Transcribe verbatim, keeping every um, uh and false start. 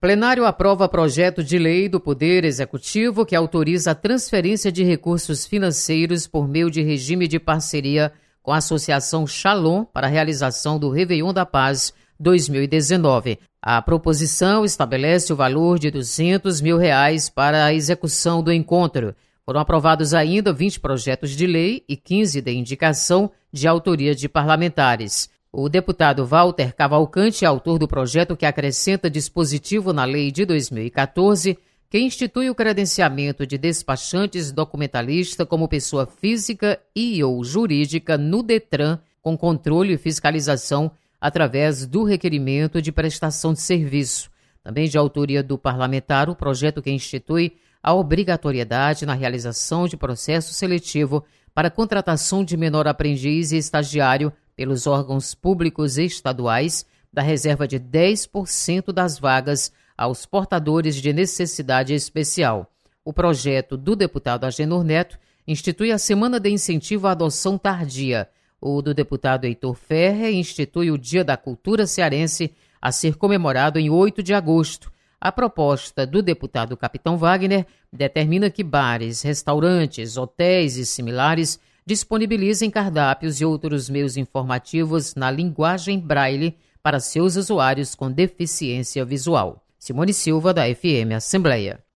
Plenário aprova projeto de lei do Poder Executivo que autoriza a transferência de recursos financeiros por meio de regime de parceria com a Associação Shalom para a realização do Réveillon da Paz dois mil e dezenove. A proposição estabelece o valor de duzentos mil reais para a execução do encontro. Foram aprovados ainda vinte projetos de lei e quinze de indicação de autoria de parlamentares. O deputado Walter Cavalcante é autor do projeto que acrescenta dispositivo na lei de dois mil e quatorze, que institui o credenciamento de despachantes documentalista como pessoa física e ou jurídica no Detran, com controle e fiscalização através do requerimento de prestação de serviço. Também de autoria do parlamentar, o projeto que institui a obrigatoriedade na realização de processo seletivo para contratação de menor aprendiz e estagiário pelos órgãos públicos estaduais, da reserva de dez por cento das vagas aos portadores de necessidade especial. O projeto do deputado Agenor Neto institui a Semana de Incentivo à Adoção Tardia. O do deputado Heitor Ferrer institui o Dia da Cultura Cearense a ser comemorado em oito de agosto. A proposta do deputado Capitão Wagner determina que bares, restaurantes, hotéis e similares disponibilizem cardápios e outros meios informativos na linguagem braille para seus usuários com deficiência visual. Simone Silva, da F M Assembleia.